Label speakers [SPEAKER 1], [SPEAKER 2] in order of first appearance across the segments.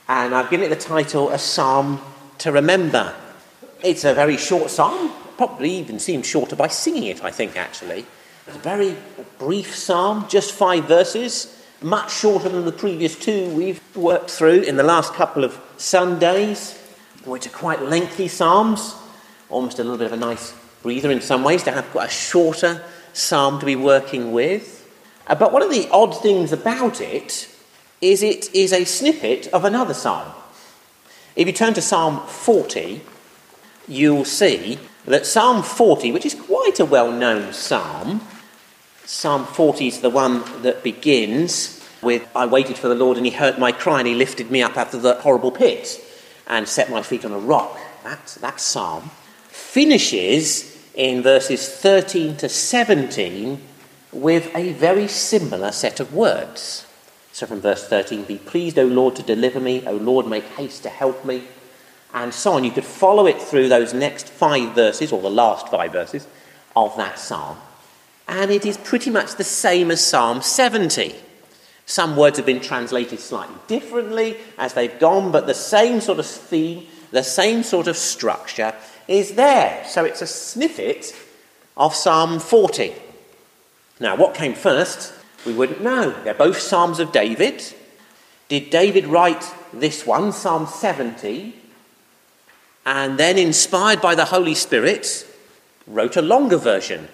[SPEAKER 1] and I've given it the title, A Psalm to Remember. It's a very short psalm, probably even seems shorter by singing it, I think, actually. It's a very brief psalm, just 5 verses, much shorter than the previous 2 we've worked through in the last couple of Sundays, which are quite lengthy psalms, almost a little bit of a nice breather in some ways to have quite a shorter psalm to be working with. But one of the odd things about it is a snippet of another psalm. If you turn to Psalm 40, you'll see that Psalm 40, which is quite a well-known psalm, Psalm 40 is the one that begins with, I waited for the Lord and he heard my cry and he lifted me up out of the horrible pit and set my feet on a rock. That psalm finishes in verses 13 to 17 with a very similar set of words. So from verse 13, be pleased, O Lord, to deliver me. O Lord, make haste to help me. And so on. You could follow it through those next 5 verses, or the last 5 verses, of that psalm. And it is pretty much the same as Psalm 70. Some words have been translated slightly differently as they've gone, but the same sort of theme, the same sort of structure is there. So it's a snippet of Psalm 40. Now, what came first? We wouldn't know. They're both Psalms of David. Did David write this one, Psalm 70, and then, inspired by the Holy Spirit, wrote a longer version?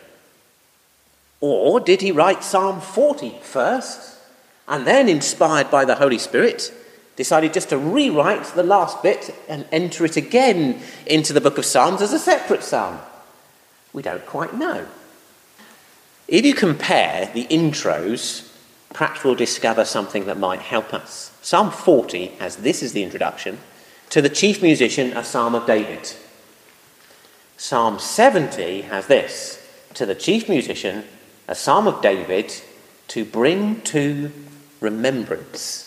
[SPEAKER 1] Or did he write Psalm 40 first, and then, inspired by the Holy Spirit, decided just to rewrite the last bit and enter it again into the book of Psalms as a separate psalm? We don't quite know. If you compare the intros, perhaps we'll discover something that might help us. Psalm 40 has this as the introduction: to the chief musician, a psalm of David. Psalm 70 has this: to the chief musician, a psalm of David, to bring to remembrance.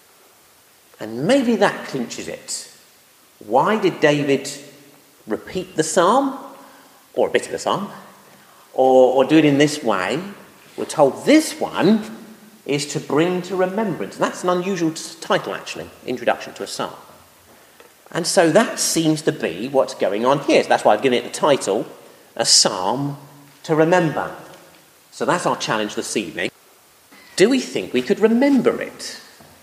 [SPEAKER 1] And maybe that clinches it. Why did David repeat the psalm, or a bit of the psalm, or do it in this way? We're told this one is to bring to remembrance. That's an unusual title, actually, introduction to a psalm. And so that seems to be what's going on here. So that's why I've given it the title, A Psalm to Remember. So that's our challenge this evening. Do we think we could remember it?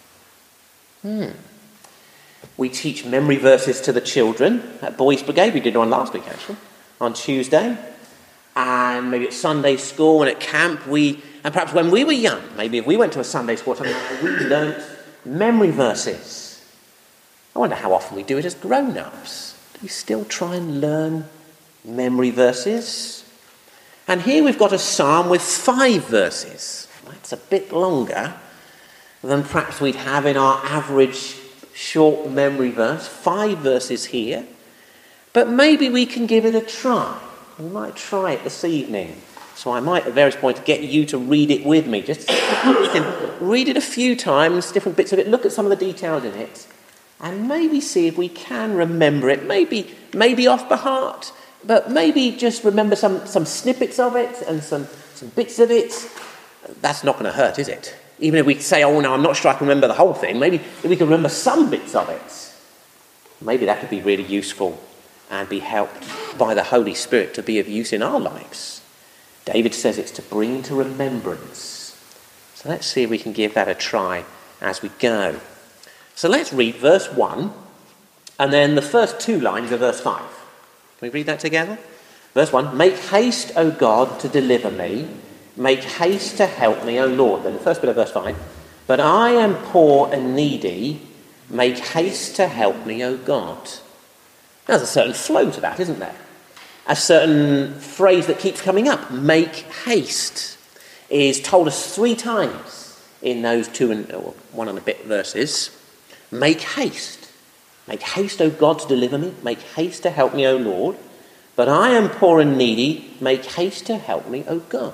[SPEAKER 1] We teach memory verses to the children at Boys Brigade. We did one last week, actually, on Tuesday. And maybe at Sunday school and at camp, and perhaps when we were young, maybe if we went to a Sunday school or something, we learnt memory verses. I wonder how often we do it as grown-ups. Do we still try and learn memory verses? And here we've got a psalm with 5 verses. That's a bit longer than perhaps we'd have in our average short memory verse. 5 verses here. But maybe we can give it a try. We might try it this evening. So I might at various points get you to read it with me. Just you can read it a few times, different bits of it, look at some of the details in it, and maybe see if we can remember it. Maybe off by heart, but maybe just remember some snippets of it and some bits of it. That's not going to hurt, is it? Even if we say, oh no, I'm not sure I can remember the whole thing, maybe if we can remember some bits of it, maybe that could be really useful and be helped by the Holy Spirit to be of use in our lives. David says it's to bring to remembrance. So let's see if we can give that a try as we go. So let's read verse 1, and then the first 2 lines of verse 5. Can we read that together? Verse 1, make haste, O God, to deliver me. Make haste to help me, O Lord. Then the first bit of verse 5, but I am poor and needy. Make haste to help me, O God. There's a certain flow to that, isn't there? A certain phrase that keeps coming up. Make haste is told us 3 times in those 1 and a bit verses. Make haste. Make haste, O God, to deliver me. Make haste to help me, O Lord. But I am poor and needy. Make haste to help me, O God.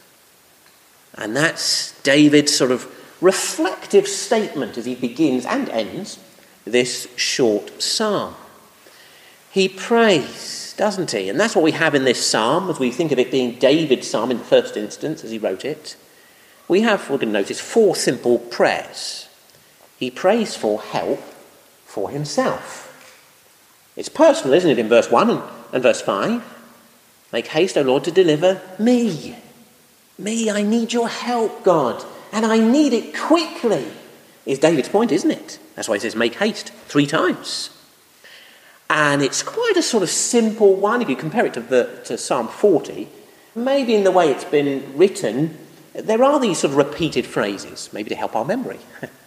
[SPEAKER 1] And that's David's sort of reflective statement as he begins and ends this short psalm. He prays, doesn't he? And that's what we have in this psalm, as we think of it being David's psalm in the first instance, as he wrote it. We have, we're going to notice, 4 simple prayers. He prays for help for himself. It's personal, isn't it, in verse 1 and verse 5? Make haste, O Lord, to deliver me. Me, I need your help, God, and I need it quickly, is David's point, isn't it? That's why he says make haste 3 times. And it's quite a sort of simple one. If you compare it to Psalm 40, maybe in the way it's been written, there are these sort of repeated phrases, maybe to help our memory.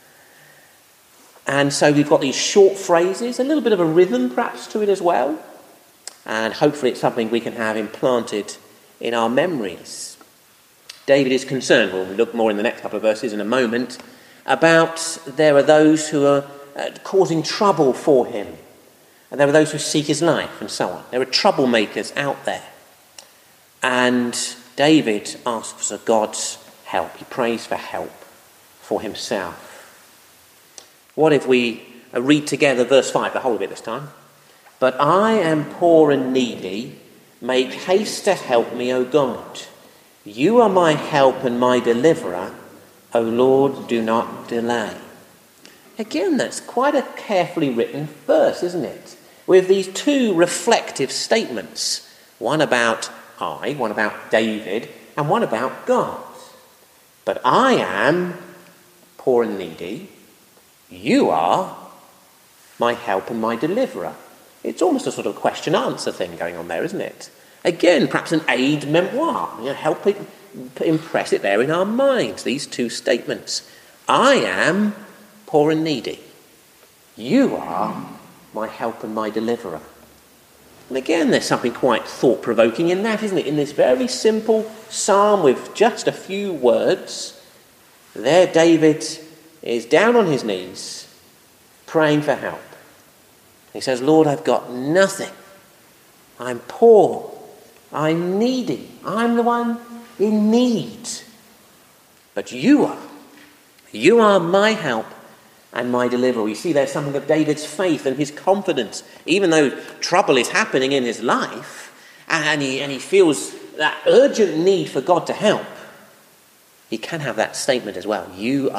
[SPEAKER 1] And so we've got these short phrases, a little bit of a rhythm perhaps to it as well. And hopefully it's something we can have implanted in our memories. David is concerned, we'll look more in the next couple of verses in a moment, about there are those who are causing trouble for him. And there are those who seek his life and so on. There are troublemakers out there. And David asks for God's help. He prays for help for himself. What if we read together verse 5, the whole of it this time? But I am poor and needy. Make haste to help me, O God. You are my help and my deliverer. O Lord, do not delay. Again, that's quite a carefully written verse, isn't it? With these 2 reflective statements. One about one about David, and one about God. But I am poor and needy. You are my help and my deliverer. It's almost a sort of question-answer thing going on there, isn't it? Again, perhaps an aid memoir. Help it, impress it there in our minds, these 2 statements. I am poor and needy. You are my help and my deliverer. And again, there's something quite thought-provoking in that, isn't it? In this very simple psalm with just a few words, there David is down on his knees, praying for help. He says, Lord, I've got nothing. I'm poor. I'm needy. I'm the one in need. But you are my help and my deliverer. We see there's something of David's faith and his confidence. Even though trouble is happening in his life, and he feels that urgent need for God to help, he can have that statement as well. You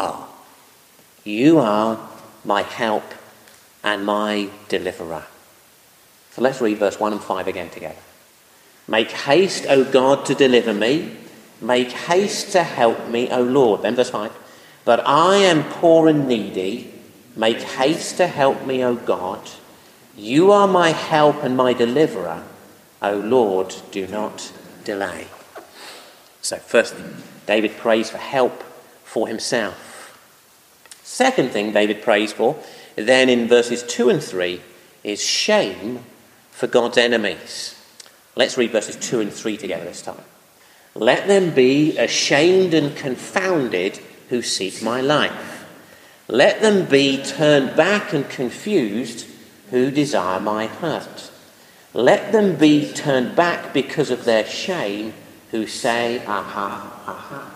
[SPEAKER 1] are my help and my deliverer. So let's read verse 1 and 5 again together. Make haste, O God, to deliver me. Make haste to help me, O Lord. Then verse 5. But I am poor and needy. Make haste to help me, O God. You are my help and my deliverer. O Lord, do not delay. So firstly, David prays for help for himself. Second thing David prays for, then in verses 2 and 3, is shame for God's enemies. Let's read verses 2 and 3 together this time. Let them be ashamed and confounded who seek my life. Let them be turned back and confused who desire my hurt. Let them be turned back because of their shame who say, aha, aha.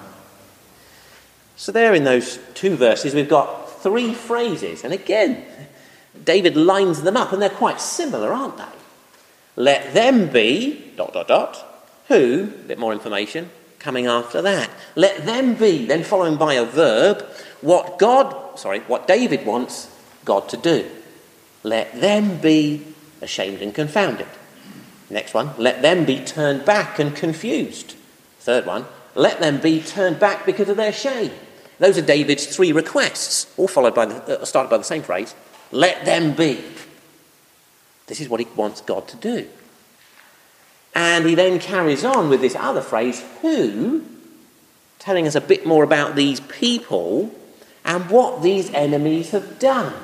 [SPEAKER 1] So there in those 2 verses we've got 3 phrases. And again, David lines them up and they're quite similar, aren't they? Let them be, ... who, a bit more information, coming after that. Let them be, then following by a verb, what David wants God to do. Let them be ashamed and confounded. Next one, let them be turned back and confused. Third one, let them be turned back because of their shame. Those are David's 3 requests, all started by the same phrase. Let them be. This is what he wants God to do. And he then carries on with this other phrase, who, telling us a bit more about these people and what these enemies have done.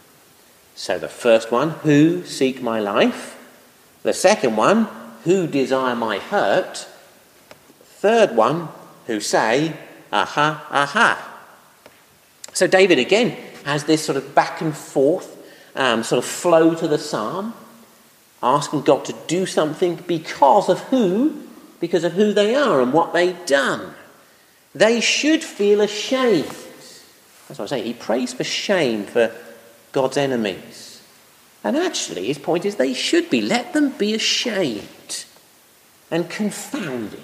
[SPEAKER 1] So the first one, who seek my life. The second one, who desire my hurt. Third one, who say, aha, aha. So David again has this sort of back and forth sort of flow to the psalm, asking God to do something because of who they are and what they've done. They should feel ashamed. That's what I'm saying. He prays for shame for God's enemies. And actually, his point is they should be. Let them be ashamed and confounded.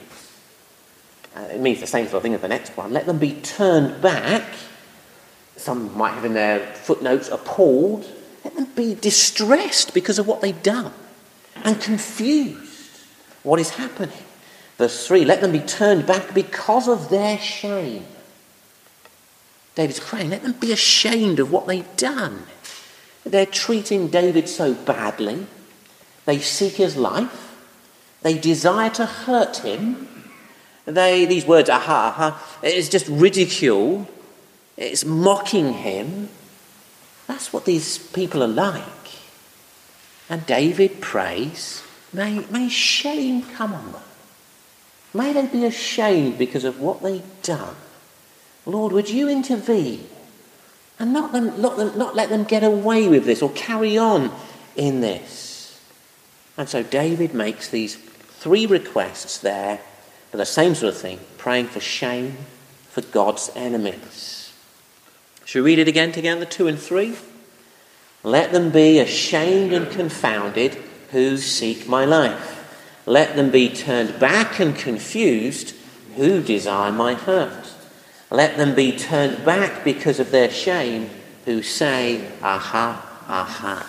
[SPEAKER 1] It means the same sort of thing as the next one. Let them be turned back. Some might have in their footnotes appalled. let them be distressed because of what they've done and confused what is happening. Verse 3, let them be turned back because of their shame. David's praying, let them be ashamed of what they've done. They're treating David so badly. They seek his life. They desire to hurt him. These words, it's just ridicule. It's mocking him. That's what these people are like. And David prays, may shame come on them. May they be ashamed because of what they've done. Lord, would you intervene and not let them get away with this or carry on in this. And so David makes these 3 requests there for the same sort of thing, praying for shame for God's enemies. Shall we read it again together, 2 and 3? Let them be ashamed and confounded who seek my life. Let them be turned back and confused who desire my hurt. Let them be turned back because of their shame who say, aha.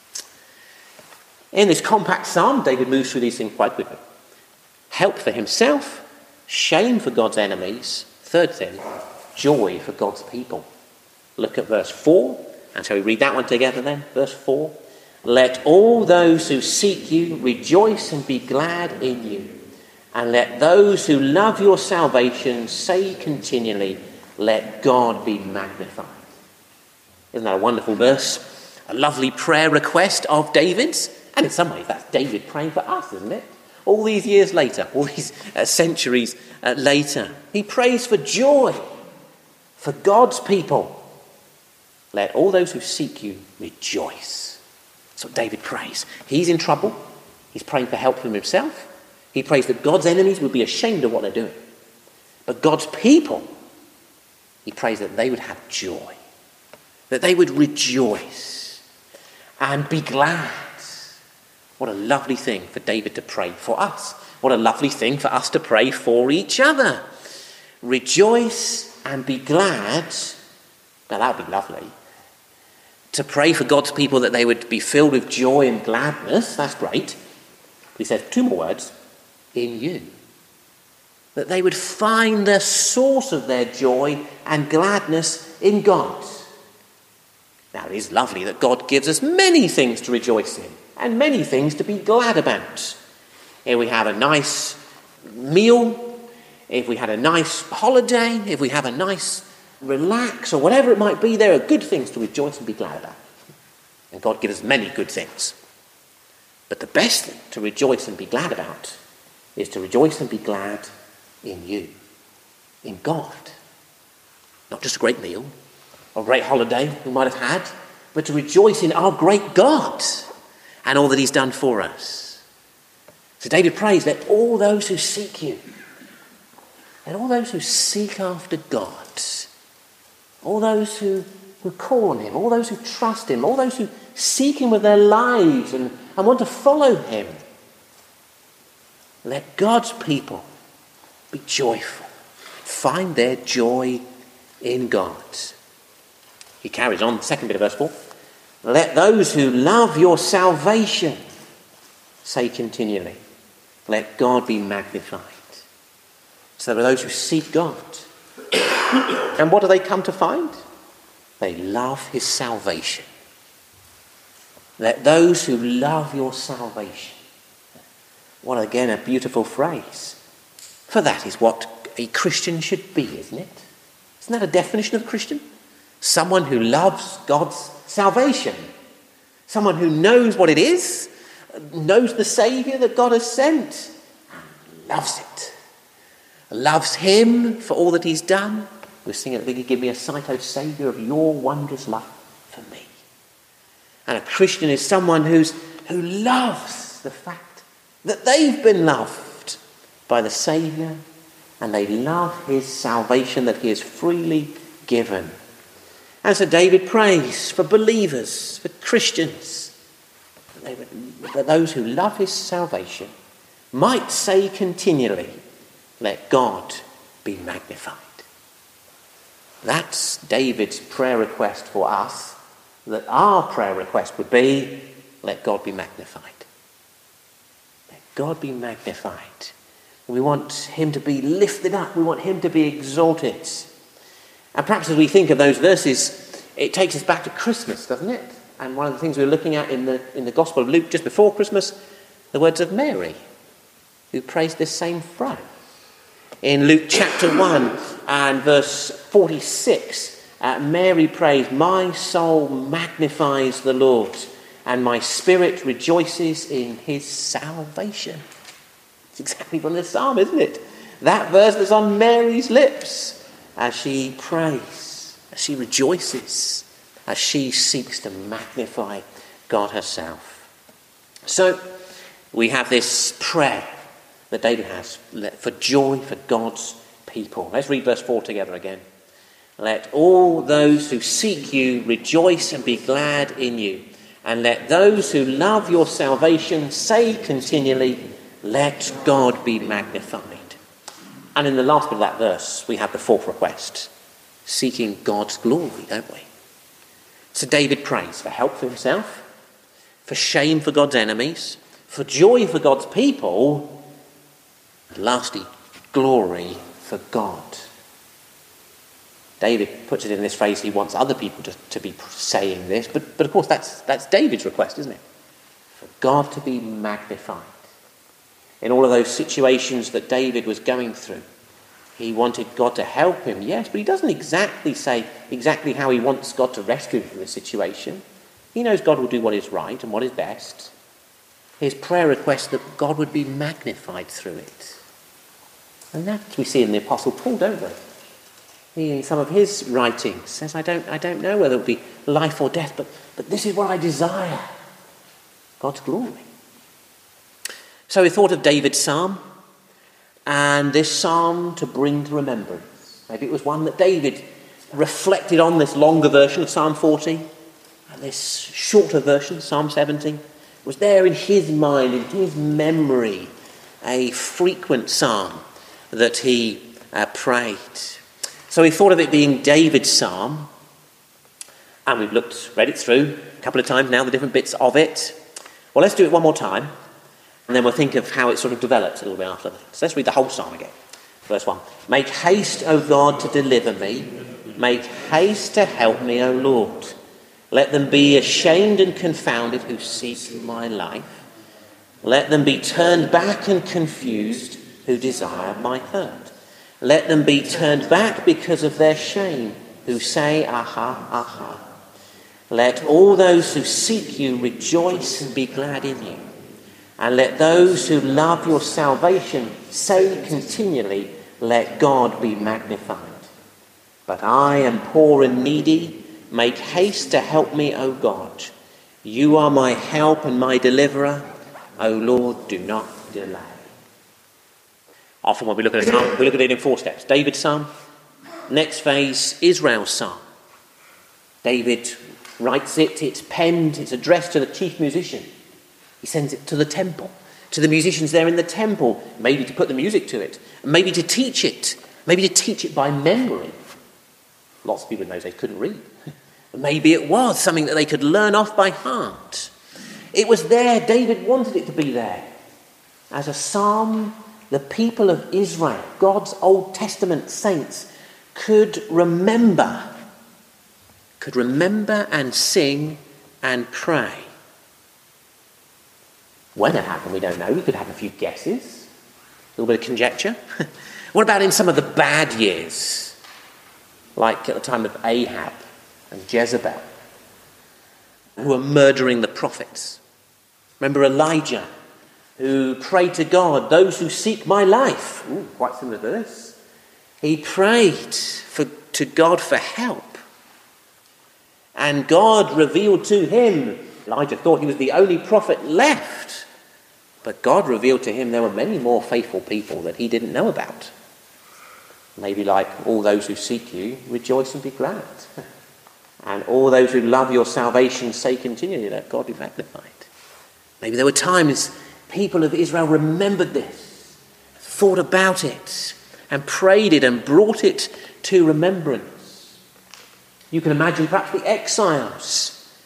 [SPEAKER 1] In this compact psalm, David moves through these things quite quickly. Help for himself, shame for God's enemies. Third thing, joy for God's people. Look at verse 4, and shall we read that one together then? Verse 4. Let all those who seek you rejoice and be glad in you. And let those who love your salvation say continually, let God be magnified. Isn't that a wonderful verse? A lovely prayer request of David's. And in some ways that's David praying for us, isn't it? All these years later, all these centuries later. He prays for joy for God's people. Let all those who seek you rejoice. That's what David prays. He's in trouble. He's praying for help from himself. He prays that God's enemies would be ashamed of what they're doing. But God's people, he prays that they would have joy. That they would rejoice and be glad. What a lovely thing for David to pray for us. What a lovely thing for us to pray for each other. Rejoice and be glad. Now that would be lovely. To pray for God's people that they would be filled with joy and gladness. That's great. But he says 2 more words. In you. That they would find the source of their joy and gladness in God. Now it is lovely that God gives us many things to rejoice in and many things to be glad about. If we have a nice meal, if we had a nice holiday, if we have a nice relax or whatever it might be, there are good things to rejoice and be glad about. And God gives us many good things. But the best thing to rejoice and be glad about is to rejoice and be glad in you, in God. Not just a great meal or a great holiday we might have had, but to rejoice in our great God and all that he's done for us. So David prays, let all those who seek you, let all those who seek after God, all those who call on him, all those who trust him, all those who seek him with their lives and want to follow him, let God's people be joyful, find their joy in God. He carries on, the second bit of verse 4. Let those who love your salvation say continually, let God be magnified. So there are those who seek God. And what do they come to find? They love his salvation. Let those who love your salvation. What, again, a beautiful phrase. For that is what a Christian should be, isn't it? Isn't that a definition of a Christian? Someone who loves God's salvation. Someone who knows what it is, knows the Saviour that God has sent, and loves it. Loves him for all that he's done. We're singing at the beginning, give me a sight, O Saviour, of your wondrous love for me. And a Christian is someone who loves the fact that they've been loved by the Saviour, and they love his salvation that he has freely given. And so David prays for believers, for Christians, that those who love his salvation might say continually, let God be magnified. That's David's prayer request for us that our prayer request would be, let God be magnified. Let God be magnified. We want him to be lifted up. We want him to be exalted. And perhaps as we think of those verses, it takes us back to Christmas, doesn't it? And one of the things we were looking at in the Gospel of Luke just before Christmas, the words of Mary, who prays this same phrase. In Luke chapter 1 and verse 46, Mary prays, my soul magnifies the Lord, and my spirit rejoices in his salvation. It's exactly from the psalm, isn't it? That verse that's on Mary's lips as she prays, as she rejoices, as she seeks to magnify God herself. So we have this prayer that David has for joy for God's people. Let's read verse 4 together again. Let all those who seek you rejoice and be glad in you. And let those who love your salvation say continually, let God be magnified. And in the last bit of that verse, we have the fourth request, seeking God's glory, don't we? So David prays for help for himself, for shame for God's enemies, for joy for God's people, and lastly, glory for God. David puts it in this phrase, he wants other people to be saying this, but of course that's David's request, isn't it? For God to be magnified. In all of those situations that David was going through, he wanted God to help him, yes, but he doesn't exactly say exactly how he wants God to rescue him from the situation. He knows God will do what is right and what is best. His prayer request that God would be magnified through it. And that we see in the Apostle Paul, don't we? He, in some of his writings, says, I don't know whether it will be life or death, but this is what I desire, God's glory. So we thought of David's psalm, and this psalm to bring to remembrance. Maybe it was one that David reflected on, this longer version of Psalm 40, and this shorter version, Psalm 70, was there in his mind, in his memory, a frequent psalm that he prayed. So we thought of it being David's psalm, and we've read it through a couple of times now, the different bits of it. Well, let's do it one more time, and then we'll think of how it sort of develops a little bit after that. So let's read the whole psalm again. Verse 1. Make haste, O God, to deliver me. Make haste to help me, O Lord. Let them be ashamed and confounded who seek my life. Let them be turned back and confused who desire my hurt. Let them be turned back because of their shame, who say, aha, aha. Let all those who seek you rejoice and be glad in you. And let those who love your salvation say continually, let God be magnified. But I am poor and needy. Make haste to help me, O God. You are my help and my deliverer. O Lord, do not delay. Often when we look at a psalm, we look at it in four steps. David's psalm. Next phase, Israel's psalm. David writes it, it's penned, it's addressed to the chief musician. He sends it to the temple, to the musicians there in the temple, maybe to put the music to it, maybe to teach it by memory. Lots of people in those days couldn't read. Maybe it was something that they could learn off by heart. It was there, David wanted it to be there. As a psalm, the people of Israel, God's Old Testament saints, could remember and sing and pray. When it happened, we don't know. We could have a few guesses, a little bit of conjecture. What about in some of the bad years, like at the time of Ahab and Jezebel, who were murdering the prophets? Remember Elijah, who prayed to God, those who seek my life. Ooh, quite similar to this. He prayed to God for help. And God revealed to him, Elijah thought he was the only prophet left, but God revealed to him there were many more faithful people that he didn't know about. Maybe like all those who seek you, rejoice and be glad. And all those who love your salvation say continually, let God be magnified. Maybe there were times people of Israel remembered this, thought about it, and prayed it and brought it to remembrance. You can imagine perhaps the exiles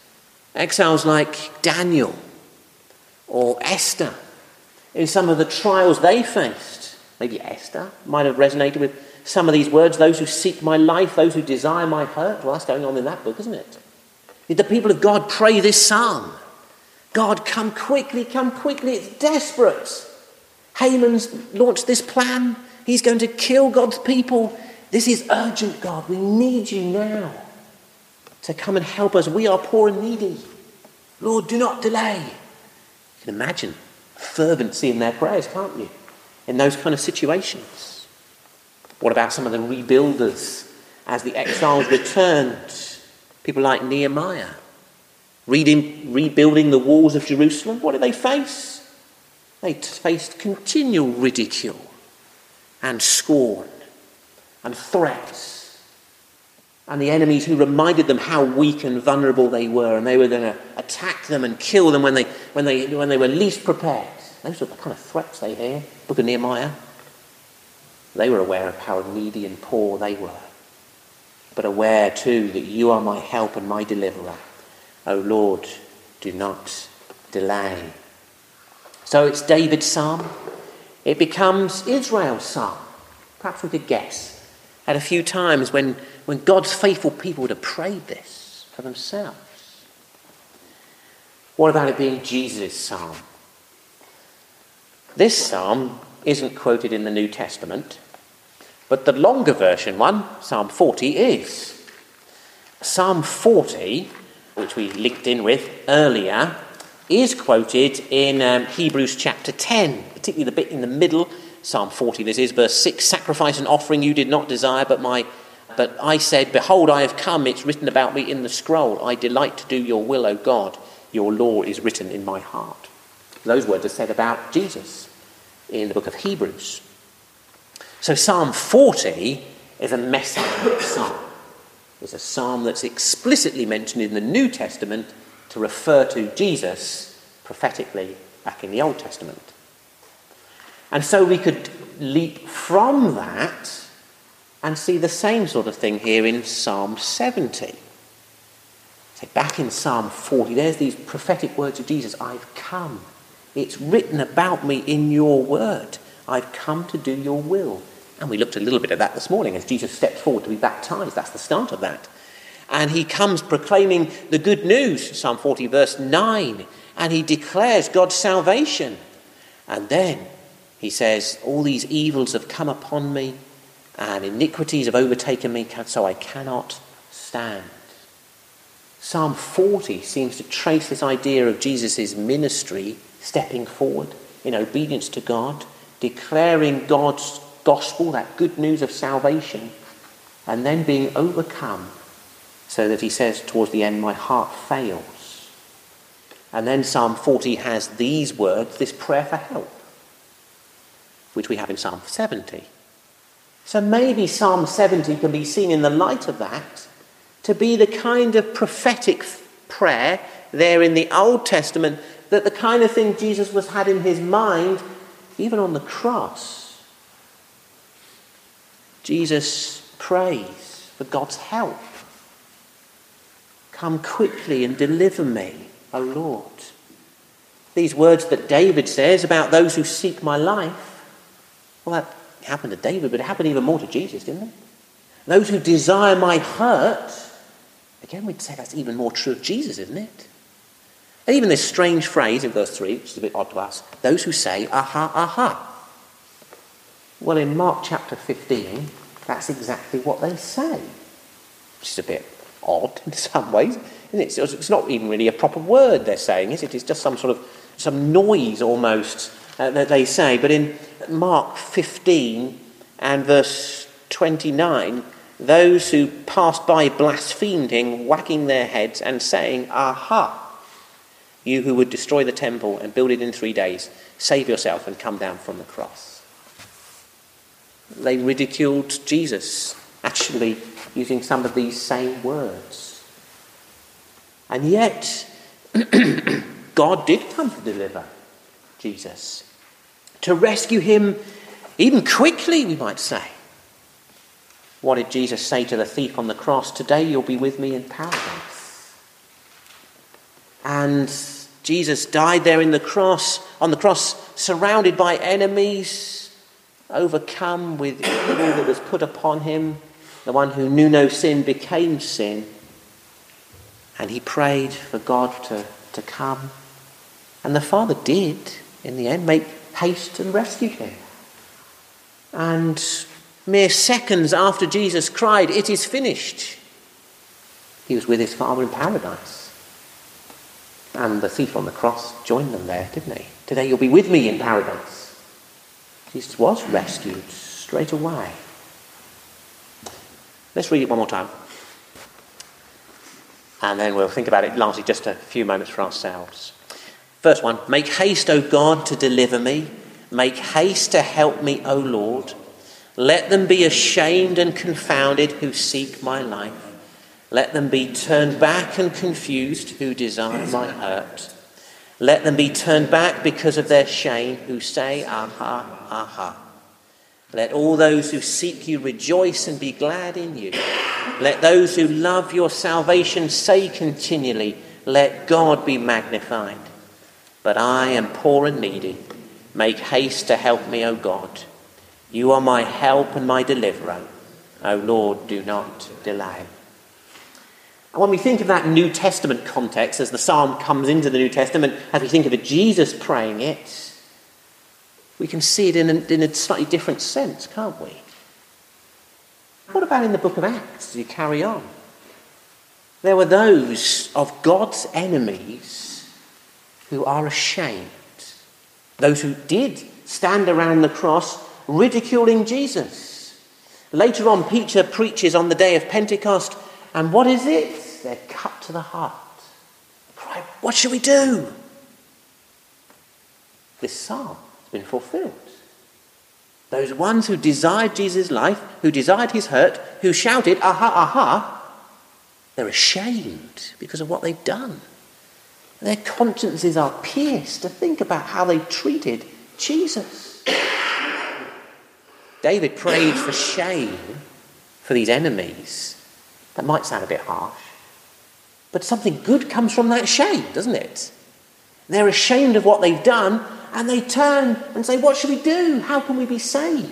[SPEAKER 1] Exiles like Daniel or Esther, in some of the trials they faced. Maybe Esther might have resonated with some of these words, those who seek my life, those who desire my hurt. Well, that's going on in that book, isn't it? Did the people of God pray this psalm? God, come quickly, it's desperate. Haman's launched this plan. He's going to kill God's people. This is urgent, God. We need you now to come and help us. We are poor and needy. Lord, do not delay. You can imagine fervency in their prayers, can't you? In those kind of situations. What about some of the rebuilders as the exiles returned? People like Nehemiah, rebuilding the walls of Jerusalem. What did they face? They faced continual ridicule and scorn and threats, and the enemies who reminded them how weak and vulnerable they were, and they were going to attack them and kill them when they were least prepared. Those are the kind of threats they hear. Book of Nehemiah. They were aware of how needy and poor they were, but aware too that you are my help and my deliverer. O Lord, do not delay. So it's David's psalm. It becomes Israel's psalm. Perhaps we could guess at a few times when God's faithful people would have prayed this for themselves. What about it being Jesus' psalm? This psalm isn't quoted in the New Testament, but the longer version one, Psalm 40, is. Psalm 40, which we linked in with earlier, is quoted in Hebrews chapter 10, particularly the bit in the middle. Psalm 40, this is verse 6, sacrifice and offering you did not desire, but I said, behold, I have come, it's written about me in the scroll. I delight to do your will, O God. Your law is written in my heart. Those words are said about Jesus in the book of Hebrews. So Psalm 40 is a messianic psalm. It's a psalm that's explicitly mentioned in the New Testament to refer to Jesus prophetically back in the Old Testament. And so we could leap from that and see the same sort of thing here in Psalm 70. So back in Psalm 40, there's these prophetic words of Jesus. I've come. It's written about me in your word. I've come to do your will. And we looked a little bit at that this morning as Jesus stepped forward to be baptized. That's the start of that. And he comes proclaiming the good news, Psalm 40 verse 9. And he declares God's salvation. And then he says, all these evils have come upon me and iniquities have overtaken me, so I cannot stand. Psalm 40 seems to trace this idea of Jesus' ministry stepping forward in obedience to God, declaring God's gospel, that good news of salvation, and then being overcome so that he says towards the end, my heart fails. And then Psalm 40 has these words, this prayer for help, which we have in Psalm 70. So maybe Psalm 70 can be seen in the light of that to be the kind of prophetic prayer there in the Old Testament, that the kind of thing Jesus had in his mind even on the cross. Jesus prays for God's help. Come quickly and deliver me, O Lord. These words that David says about those who seek my life, well, that happened to David, but it happened even more to Jesus, didn't it? Those who desire my hurt, again, we'd say that's even more true of Jesus, isn't it? And even this strange phrase in verse 3, which is a bit odd to us, those who say, aha, aha. Well, in Mark chapter 15, that's exactly what they say, which is a bit odd in some ways, isn't it? It's not even really a proper word they're saying, is it? It's just some noise almost that they say. But in Mark 15 and verse 29, those who passed by blasphemed him, wagging their heads and saying, aha, you who would destroy the temple and build it in 3 days, save yourself and come down from the cross. They ridiculed Jesus, actually using some of these same words. And yet, God did come to deliver Jesus, to rescue him even quickly, we might say. What did Jesus say to the thief on the cross? Today you'll be with me in paradise. And Jesus died there on the cross, surrounded by enemies, overcome with evil that was put upon him. The one who knew no sin became sin. And he prayed for God to come. And the Father did, in the end, make haste and rescue him. And mere seconds after Jesus cried, "It is finished," he was with his Father in paradise. And the thief on the cross joined them there, didn't he? "Today you'll be with me in paradise." Jesus was rescued straight away. Let's read it one more time. And then we'll think about it lastly just a few moments for ourselves. First one, "Make haste, O God, to deliver me. Make haste to help me, O Lord. Let them be ashamed and confounded who seek my life. Let them be turned back and confused who desire my hurt. Let them be turned back because of their shame who say, aha, aha. Let all those who seek you rejoice and be glad in you. Let those who love your salvation say continually, let God be magnified. But I am poor and needy. Make haste to help me, O God. You are my help and my deliverer. O Lord, do not delay." And when we think of that New Testament context, as the psalm comes into the New Testament, as we think of Jesus praying it, we can see it in a slightly different sense, can't we? What about in the book of Acts as you carry on? There were those of God's enemies who are ashamed. Those who did stand around the cross ridiculing Jesus. Later on, Peter preaches on the day of Pentecost, and what is it? They're cut to the heart. Cry, what shall we do? This psalm has been fulfilled. Those ones who desired Jesus' life, who desired his hurt, who shouted, aha, aha, they're ashamed because of what they've done. Their consciences are pierced to think about how they treated Jesus. David prayed for shame for these enemies. That might sound a bit harsh, but something good comes from that shame, doesn't it? They're ashamed of what they've done, and they turn and say, what should we do? How can we be saved?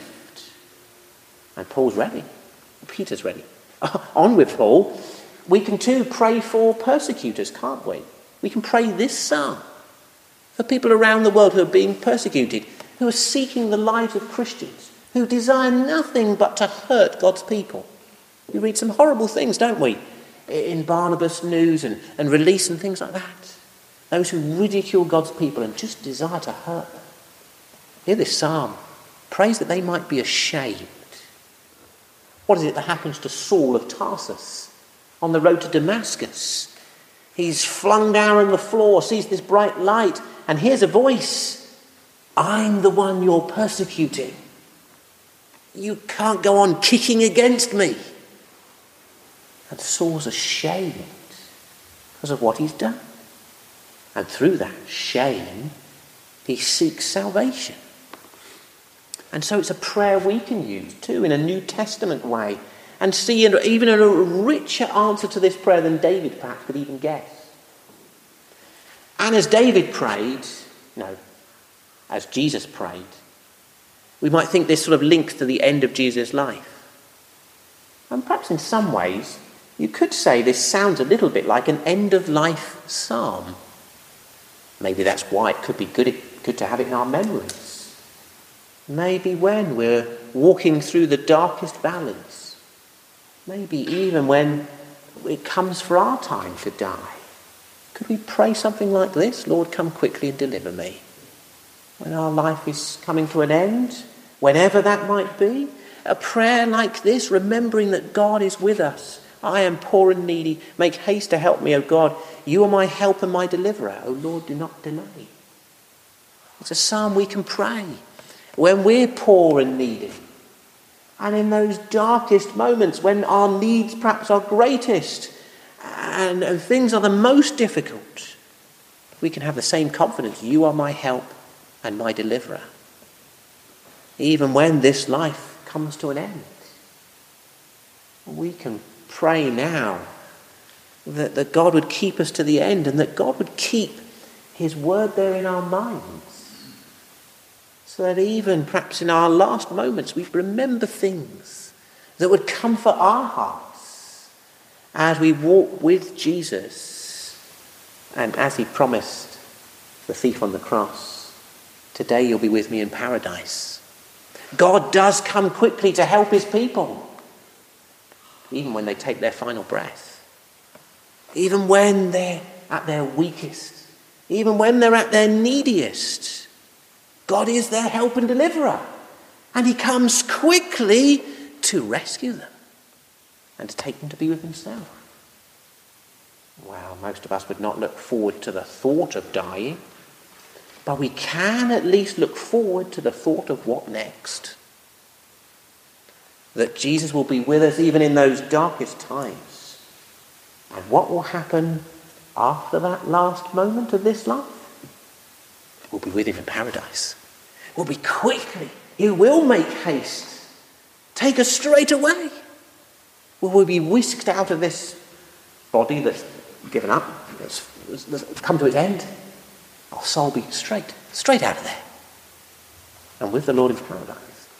[SPEAKER 1] And Paul's ready. Peter's ready. On with Paul. We can too pray for persecutors, can't we? We can pray this psalm for people around the world who are being persecuted, who are seeking the lives of Christians, who desire nothing but to hurt God's people. We read some horrible things, don't we, in Barnabas News and Release and things like that. Those who ridicule God's people and just desire to hurt them. Hear this psalm. Prays that they might be ashamed. What is it that happens to Saul of Tarsus on the road to Damascus? He's flung down on the floor, sees this bright light, and hears a voice. I'm the one you're persecuting. You can't go on kicking against me. And Saul's ashamed because of what he's done. And through that shame, he seeks salvation. And so it's a prayer we can use too in a New Testament way and see even a richer answer to this prayer than David perhaps could even guess. And as David prayed, as Jesus prayed, we might think this sort of links to the end of Jesus' life. And perhaps in some ways, you could say this sounds a little bit like an end-of-life psalm. Maybe that's why it could be good to have it in our memories. Maybe when we're walking through the darkest valleys. Maybe even when it comes for our time to die. Could we pray something like this? Lord, come quickly and deliver me. When our life is coming to an end, whenever that might be, a prayer like this, remembering that God is with us. I am poor and needy. Make haste to help me, O God. You are my help and my deliverer. O Lord, do not delay. It's a psalm we can pray when we're poor and needy. And in those darkest moments when our needs perhaps are greatest and things are the most difficult, we can have the same confidence. You are my help and my deliverer. Even when this life comes to an end, we can pray now that God would keep us to the end, and that God would keep his word there in our minds, so that even perhaps in our last moments we remember things that would comfort our hearts as we walk with Jesus. And as he promised the thief on the cross, today you'll be with me in paradise. God does come quickly to help his people, even when they take their final breath, even when they're at their weakest, even when they're at their neediest. God is their help and deliverer, and he comes quickly to rescue them and to take them to be with himself. Well, most of us would not look forward to the thought of dying, but we can at least look forward to the thought of what next. That Jesus will be with us even in those darkest times. And what will happen after that last moment of this life? We'll be with him in paradise. We'll be quickly. He will make haste. Take us straight away. We'll be whisked out of this body that's given up, that's come to its end. Our soul will be straight out of there. And with the Lord in paradise.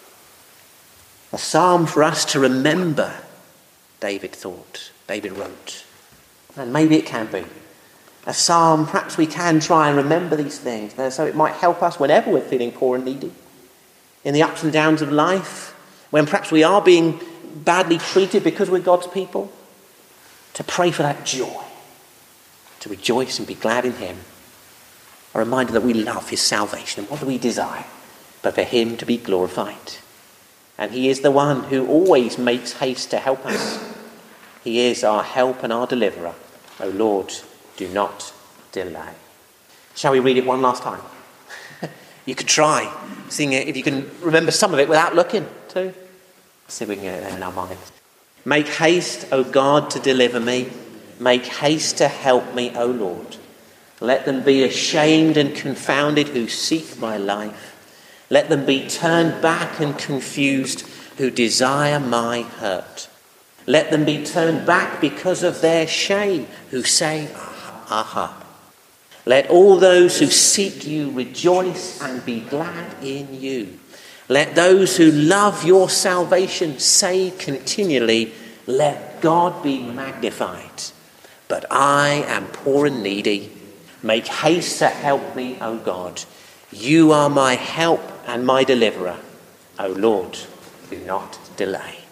[SPEAKER 1] A psalm for us to remember, David wrote. And maybe it can be. A psalm, perhaps we can try and remember these things, so it might help us whenever we're feeling poor and needy. In the ups and downs of life, when perhaps we are being badly treated because we're God's people, to pray for that joy, to rejoice and be glad in him. A reminder that we love his salvation, and what do we desire but for him to be glorified. And he is the one who always makes haste to help us. He is our help and our deliverer. O Lord, do not delay. Shall we read it one last time? You could try sing it if you can remember some of it without looking too. See if we can get it there in our minds. Make haste, O God, to deliver me. Make haste to help me, O Lord. Let them be ashamed and confounded who seek my life. Let them be turned back and confused who desire my hurt. Let them be turned back because of their shame who say, aha. Let all those who seek you rejoice and be glad in you. Let those who love your salvation say continually, let God be magnified. But I am poor and needy. Make haste to help me, O God. You are my help and my deliverer. O Lord, do not delay.